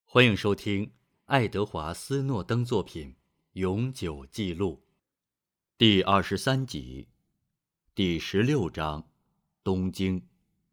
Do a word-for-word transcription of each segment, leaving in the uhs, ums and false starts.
欢迎收听爱德华·斯诺登作品《永久记录》第二十三集，第十六章，东京。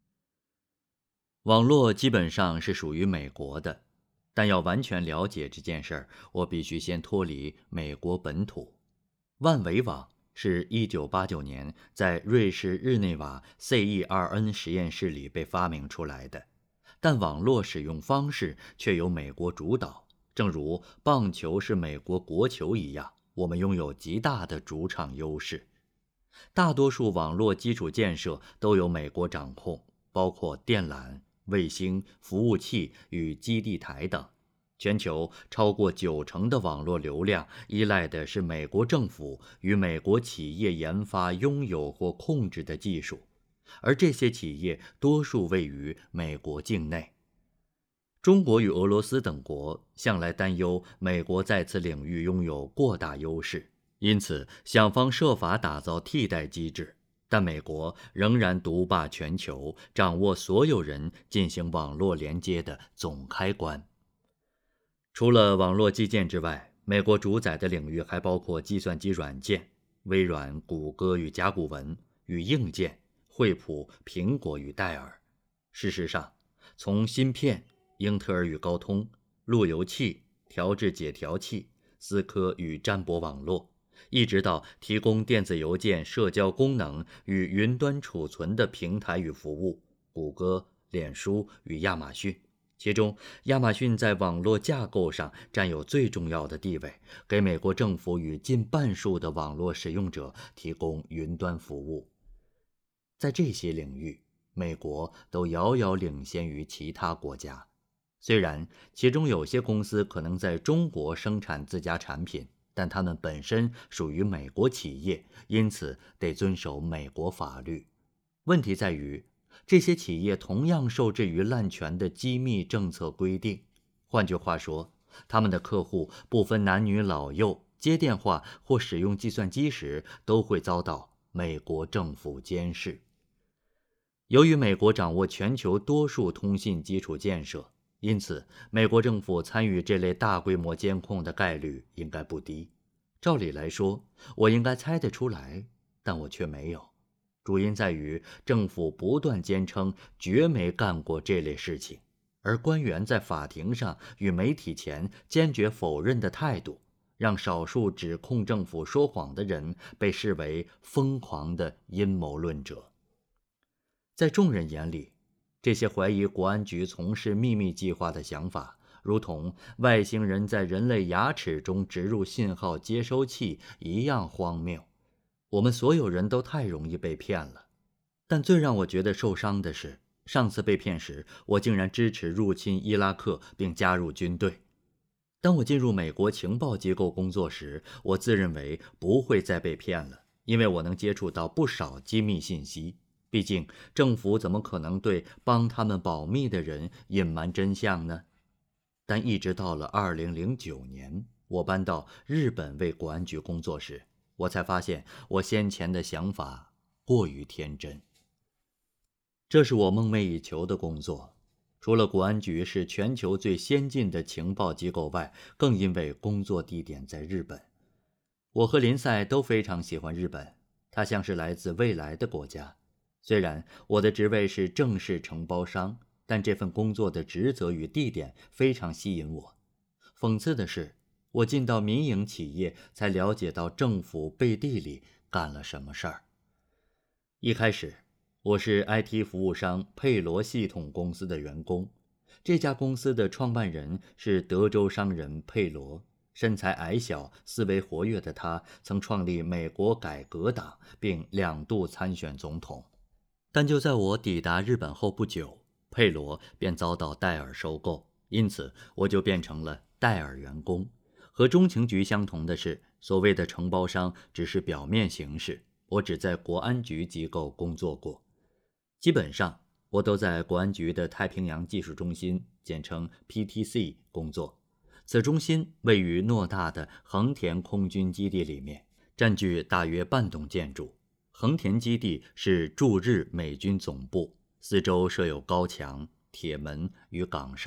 网络基本上是属于美国的，但要完全了解这件事儿，我必须先脱离美国本土。万维网是一九八九年在瑞士日内瓦 C E R N 实验室里被发明出来的，但网络使用方式却由美国主导。正如棒球是美国国球一样，我们拥有极大的主场优势。大多数网络基础建设都由美国掌控，包括电缆、卫星、服务器与基地台等。全球超过九成的网络流量依赖的是美国政府与美国企业研发、拥有或控制的技术，而这些企业多数位于美国境内。中国与俄罗斯等国向来担忧美国在此领域拥有过大优势，因此想方设法打造替代机制，但美国仍然独霸全球，掌握所有人进行网络连接的总开关。除了网络基建之外，美国主宰的领域还包括计算机软件，微软、谷歌与甲骨文，与硬件，惠普、苹果与戴尔。事实上，从芯片、英特尔与高通、路由器、调制解调器、思科与占卜网络，一直到提供电子邮件社交功能与云端储存的平台与服务，谷歌、脸书与亚马逊。其中，亚马逊在网络架构上占有最重要的地位，给美国政府与近半数的网络使用者提供云端服务。在这些领域，美国都遥遥领先于其他国家。虽然其中有些公司可能在中国生产自家产品，但它们本身属于美国企业，因此得遵守美国法律。问题在于，这些企业同样受制于滥权的机密政策规定。换句话说，他们的客户不分男女老幼，接电话或使用计算机时都会遭到美国政府监视。由于美国掌握全球多数通信基础建设，因此美国政府参与这类大规模监控的概率应该不低。照理来说，我应该猜得出来，但我却没有。主因在于政府不断坚称绝没干过这类事情，而官员在法庭上与媒体前坚决否认的态度，让少数指控政府说谎的人被视为疯狂的阴谋论者。在众人眼里，这些怀疑国安局从事秘密计划的想法，如同外星人在人类牙齿中植入信号接收器一样荒谬。我们所有人都太容易被骗了。但最让我觉得受伤的是，上次被骗时，我竟然支持入侵伊拉克并加入军队。当我进入美国情报机构工作时，我自认为不会再被骗了，因为我能接触到不少机密信息。毕竟政府怎么可能对帮他们保密的人隐瞒真相呢？但一直到了二零零九年，我搬到日本为国安局工作时，我才发现我先前的想法过于天真。这是我梦寐以求的工作，除了国安局是全球最先进的情报机构外，更因为工作地点在日本。我和林赛都非常喜欢日本，它像是来自未来的国家。虽然我的职位是正式承包商，但这份工作的职责与地点非常吸引我。讽刺的是，我进到民营企业才了解到政府背地里干了什么事儿。一开始，我是 I T 服务商佩罗系统公司的员工。这家公司的创办人是德州商人佩罗，身材矮小、思维活跃的他曾创立美国改革党，并两度参选总统。但就在我抵达日本后不久，佩罗便遭到戴尔收购，因此我就变成了戴尔员工。和中情局相同的是，所谓的承包商只是表面形式，我只在国安局机构工作过。基本上，我都在国安局的太平洋技术中心，简称 P T C 工作。此中心位于偌大的横田空军基地里面，占据大约半栋建筑。横田基地是驻日美军总部，四周设有高墙、铁门与岗哨，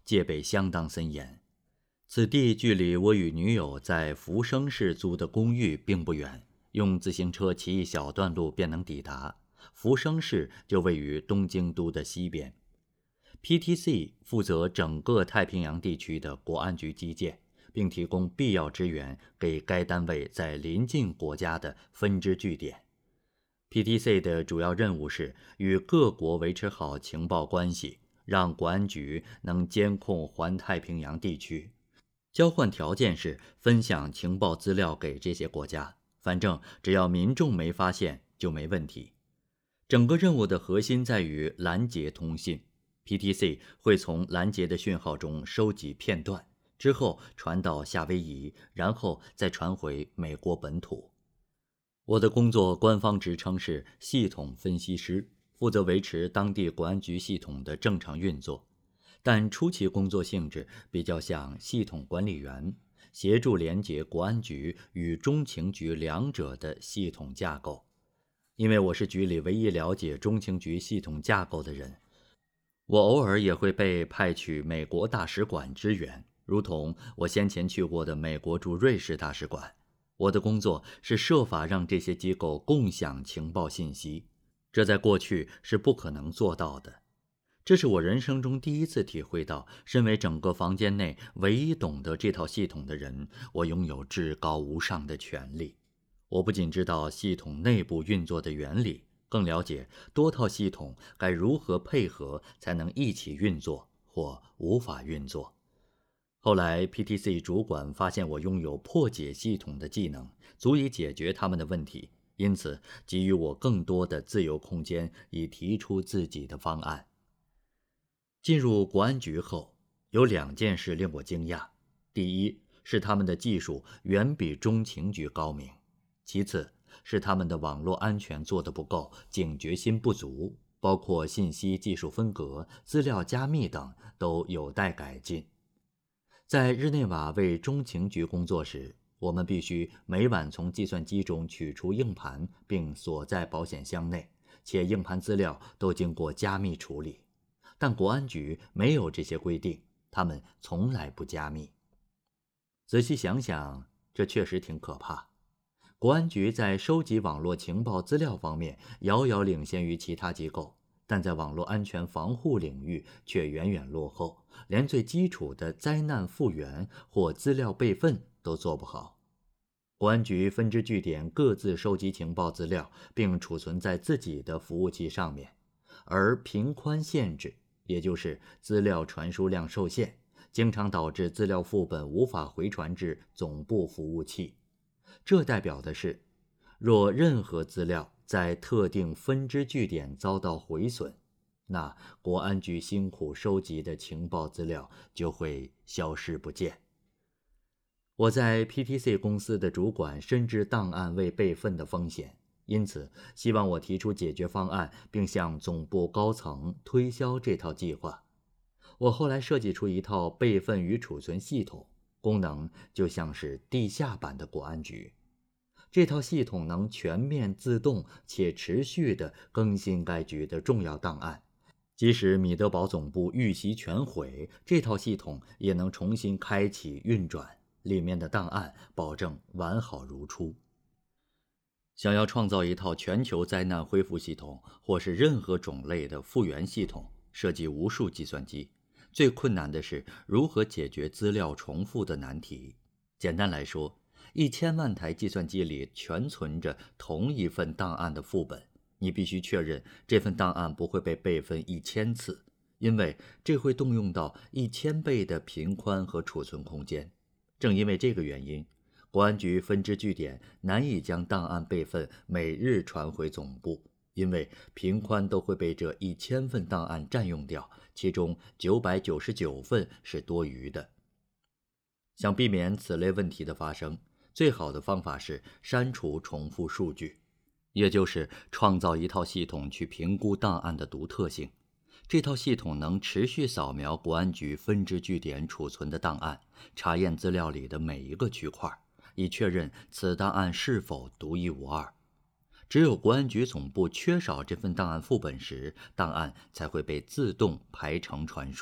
戒备相当森严。此地距离我与女友在福生市租的公寓并不远，用自行车骑一小段路便能抵达。福生市就位于东京都的西边。P T C 负责整个太平洋地区的国安局基建，并提供必要支援给该单位在邻近国家的分支据点。P T C 的主要任务是与各国维持好情报关系，让国安局能监控环太平洋地区。交换条件是分享情报资料给这些国家，反正只要民众没发现就没问题。整个任务的核心在于拦截通信， P T C 会从拦截的讯号中收集片段，之后传到夏威夷，然后再传回美国本土。我的工作官方职称是系统分析师，负责维持当地国安局系统的正常运作，但初期工作性质比较像系统管理员，协助连接国安局与中情局两者的系统架构。因为我是局里唯一了解中情局系统架构的人，我偶尔也会被派去美国大使馆支援，如同我先前去过的美国驻瑞士大使馆。我的工作是设法让这些机构共享情报信息，这在过去是不可能做到的。这是我人生中第一次体会到，身为整个房间内唯一懂得这套系统的人，我拥有至高无上的权利。我不仅知道系统内部运作的原理，更了解多套系统该如何配合才能一起运作或无法运作。后来 P T C 主管发现我拥有破解系统的技能，足以解决他们的问题，因此给予我更多的自由空间，以提出自己的方案。进入国安局后，有两件事令我惊讶。第一，是他们的技术远比中情局高明；其次，是他们的网络安全做得不够，警觉心不足，包括信息技术分隔、资料加密等都有待改进。在日内瓦为中情局工作时，我们必须每晚从计算机中取出硬盘并锁在保险箱内，且硬盘资料都经过加密处理。但国安局没有这些规定，他们从来不加密。仔细想想，这确实挺可怕。国安局在收集网络情报资料方面遥遥领先于其他机构，但在网络安全防护领域却远远落后，连最基础的灾难复原或资料备份都做不好。国安局分支据点各自收集情报资料，并储存在自己的服务器上面，而频宽限制，也就是资料传输量受限，经常导致资料副本无法回传至总部服务器。这代表的是，若任何资料在特定分支据点遭到毁损，那国安局辛苦收集的情报资料就会消失不见。我在 P T C 公司的主管深知档案未备份的风险，因此希望我提出解决方案，并向总部高层推销这套计划。我后来设计出一套备份与储存系统，功能就像是地下版的国安局。这套系统能全面自动且持续地更新该局的重要档案，即使米德堡总部遇袭全毁，这套系统也能重新开启运转，里面的档案保证完好如初。想要创造一套全球灾难恢复系统，或是任何种类的复原系统，涉及无数计算机。最困难的是如何解决资料重复的难题。简单来说，一千万台计算机里全存着同一份档案的副本，你必须确认这份档案不会被备份一千次，因为这会动用到一千倍的频宽和储存空间。正因为这个原因，国安局分支据点难以将档案备份每日传回总部，因为频宽都会被这一千份档案占用掉，其中九百九十九份是多余的。想避免此类问题的发生，最好的方法是删除重复数据，也就是创造一套系统去评估档案的独特性。这套系统能持续扫描国安局分支据点储存的档案，查验资料里的每一个区块，以确认此档案是否独一无二。只有国安局总部缺少这份档案副本时，档案才会被自动排程传输，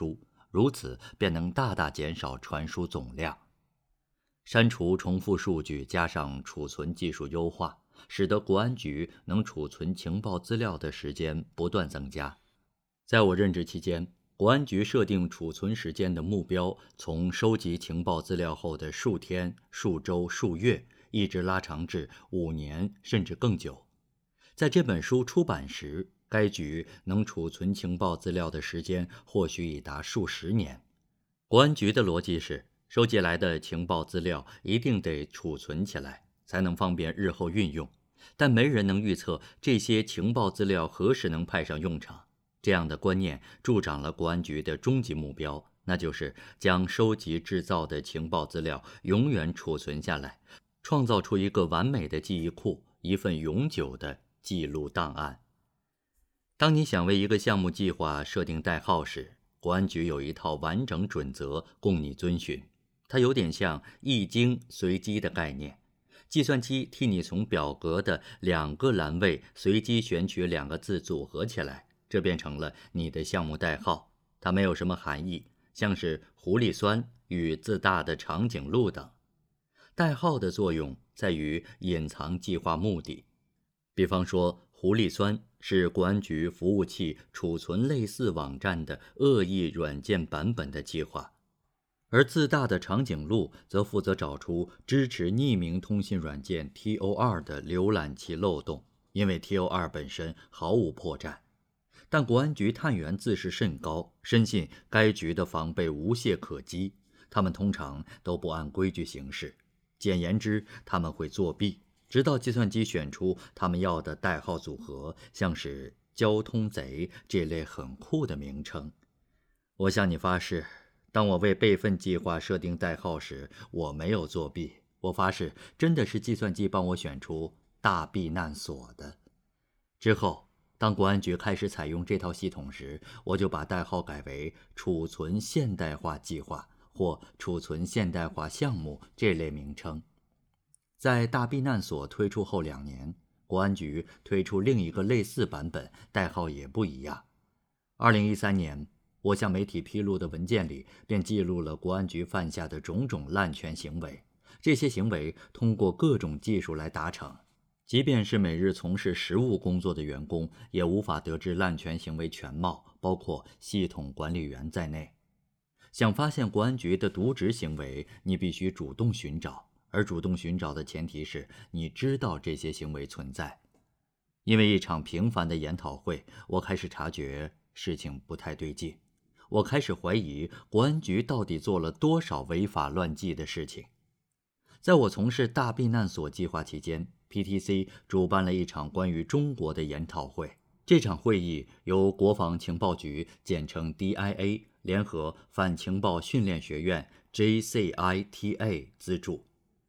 如此便能大大减少传输总量。删除重复数据加上储存技术优化，使得国安局能储存情报资料的时间不断增加。在我任职期间，国安局设定储存时间的目标从收集情报资料后的数天、数周、数月，一直拉长至五年甚至更久。在这本书出版时，该局能储存情报资料的时间或许已达数十年。国安局的逻辑是，收集来的情报资料一定得储存起来，才能方便日后运用，但没人能预测这些情报资料何时能派上用场。这样的观念助长了国安局的终极目标，那就是将收集制造的情报资料永远储存下来，创造出一个完美的记忆库，一份永久的记录档案。当你想为一个项目计划设定代号时，国安局有一套完整准则供你遵循。它有点像易经随机的概念，计算机替你从表格的两个栏位随机选取两个字组合起来，这变成了你的项目代号。它没有什么含义，像是狐狸酸与自大的长颈鹿等。代号的作用在于隐藏计划目的。比方说，狐狸酸是国安局服务器储存类似网站的恶意软件版本的计划，而自大的长颈鹿则负责找出支持匿名通信软件 T O R 的浏览器漏洞，因为 T O R 本身毫无破绽。但国安局探员自视甚高，深信该局的防备无懈可击，他们通常都不按规矩行事。简言之，他们会作弊，直到计算机选出他们要的代号组合，像是交通贼这类很酷的名称。我向你发誓，当我为备份计划设定代号时，我没有作弊。我发誓，真的是计算机帮我选出大避难所的。之后，当国安局开始采用这套系统时，我就把代号改为储存现代化计划或储存现代化项目这类名称。在大避难所推出后两年，国安局推出另一个类似版本，代号也不一样。二零一三年，我向媒体披露的文件里便记录了国安局犯下的种种滥权行为，这些行为通过各种技术来达成，即便是每日从事实务工作的员工，也无法得知滥权行为全貌，包括系统管理员在内。想发现国安局的渎职行为，你必须主动寻找，而主动寻找的前提是你知道这些行为存在。因为一场平凡的研讨会，我开始察觉事情不太对劲，我开始怀疑国安局到底做了多少违法乱纪的事情。在我从事大避难所计划期间， P T C 主办了一场关于中国的研讨会。这场会议由国防情报局简称 D I A 联合反情报训练学院 J C I T A 资助。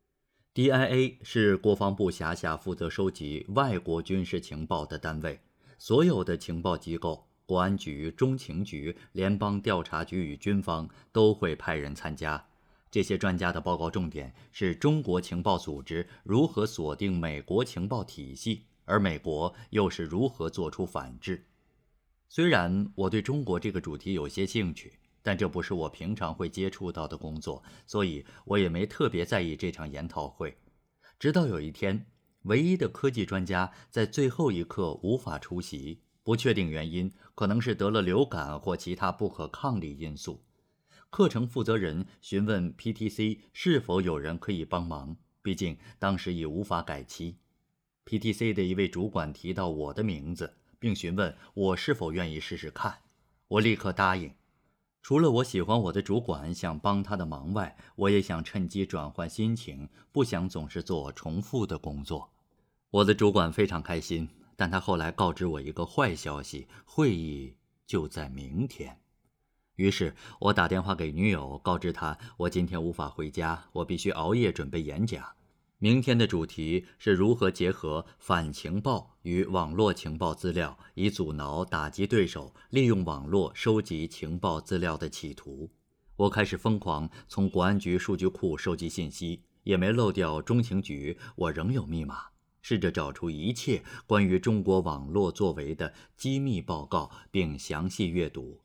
D I A 是国防部辖下负责收集外国军事情报的单位，所有的情报机构，国安局、中情局、联邦调查局与军方都会派人参加。这些专家的报告重点是中国情报组织如何锁定美国情报体系，而美国又是如何做出反制。虽然我对中国这个主题有些兴趣，但这不是我平常会接触到的工作，所以我也没特别在意这场研讨会。直到有一天，唯一的科技专家在最后一刻无法出席，不确定原因，可能是得了流感或其他不可抗力因素。课程负责人询问 P T C 是否有人可以帮忙，毕竟当时已无法改期。P T C 的一位主管提到我的名字，并询问我是否愿意试试看。我立刻答应。除了我喜欢我的主管，想帮他的忙外，我也想趁机转换心情，不想总是做重复的工作。我的主管非常开心，但他后来告知我一个坏消息，会议就在明天。于是我打电话给女友，告知她我今天无法回家，我必须熬夜准备演讲。明天的主题是如何结合反情报与网络情报资料，以阻挠打击对手利用网络收集情报资料的企图。我开始疯狂从国安局数据库收集信息，也没漏掉中情局，我仍有密码，试着找出一切关于中国网络作为的机密报告，并详细阅读。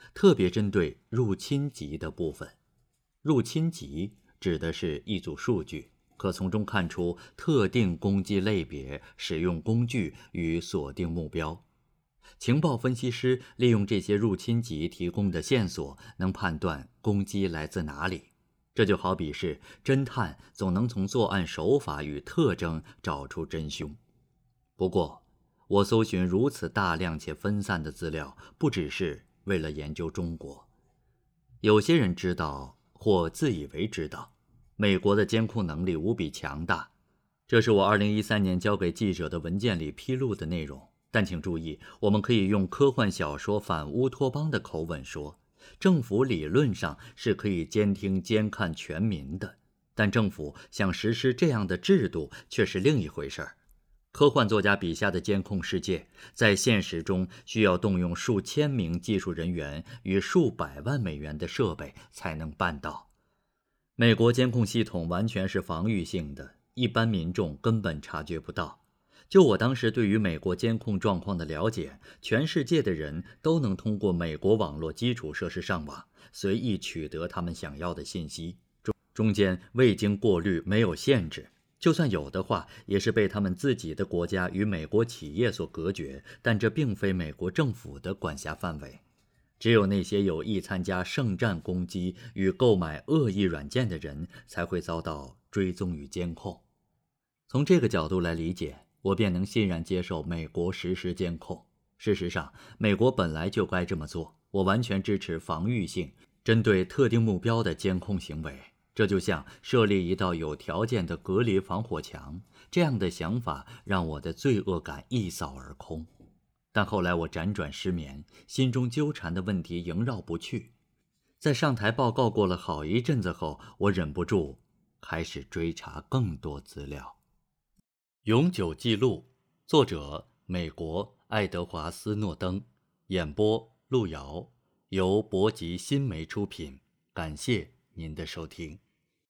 特别针对入侵级的部分。入侵级指的是一组数据，可从中看出特定攻击类别、使用工具与锁定目标。情报分析师利用这些入侵级提供的线索，能判断攻击来自哪里。这就好比是侦探总能从作案手法与特征找出真凶。不过，我搜寻如此大量且分散的资料，不只是为了研究中国。有些人知道或自以为知道，美国的监控能力无比强大，这是我二零一三年交给记者的文件里披露的内容。但请注意，我们可以用科幻小说反乌托邦的口吻说，政府理论上是可以监听监看全民的，但政府想实施这样的制度却是另一回事儿。科幻作家笔下的监控世界，在现实中需要动用数千名技术人员与数百万美元的设备才能办到。美国监控系统完全是防御性的，一般民众根本察觉不到。就我当时对于美国监控状况的了解，全世界的人都能通过美国网络基础设施上网，随意取得他们想要的信息，中间未经过滤，没有限制。就算有的话，也是被他们自己的国家与美国企业所隔绝，但这并非美国政府的管辖范围。只有那些有意参加圣战攻击与购买恶意软件的人，才会遭到追踪与监控。从这个角度来理解，我便能欣然接受美国实施监控。事实上，美国本来就该这么做，我完全支持防御性、针对特定目标的监控行为。这就像设立一道有条件的隔离防火墙，这样的想法让我的罪恶感一扫而空。但后来我辗转失眠，心中纠缠的问题萦绕不去。在上台报告过了好一阵子后，我忍不住开始追查更多资料。永久记录，作者美国爱德华斯诺登，演播路遥，由博吉新媒出品。感谢您的收听。